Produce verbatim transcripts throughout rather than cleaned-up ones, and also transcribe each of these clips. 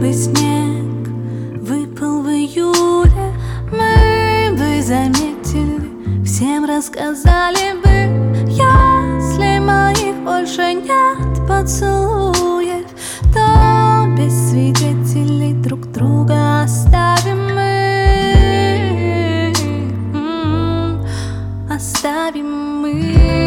бы снег выпал в июле, мы бы заметили, всем рассказали бы. Если моих больше нет поцелуев, то без свидетелей друг друга оставим мы, оставим мы.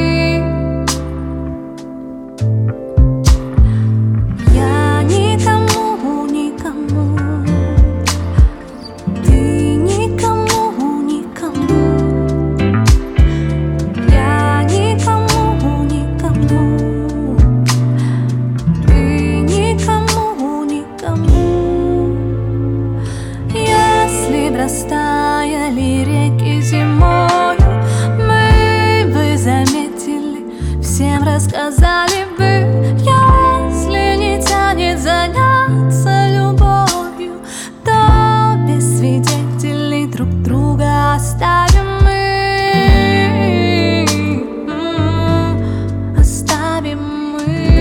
Растаяли реки зимою, мы бы заметили, всем рассказали бы. Если не тянет заняться любовью, то без свидетелей друг друга оставим мы, оставим мы.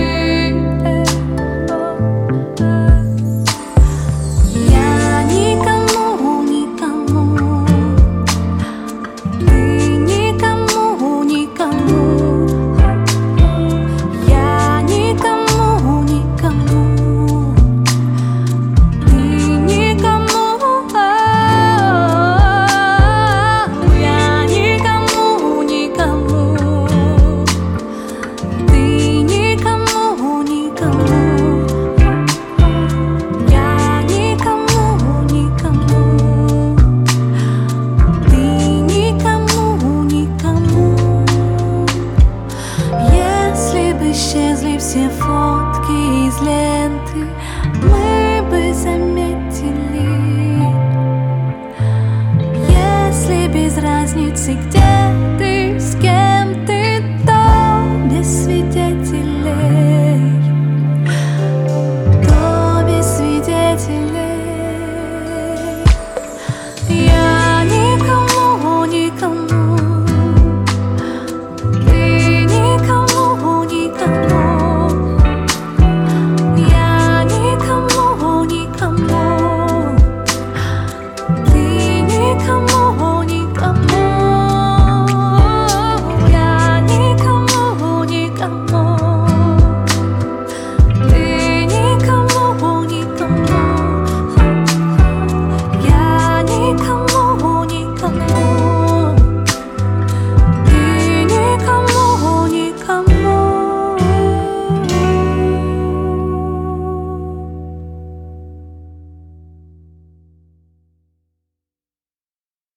Исчезли все фотки из ленты, мы бы заметили. Если без разницы где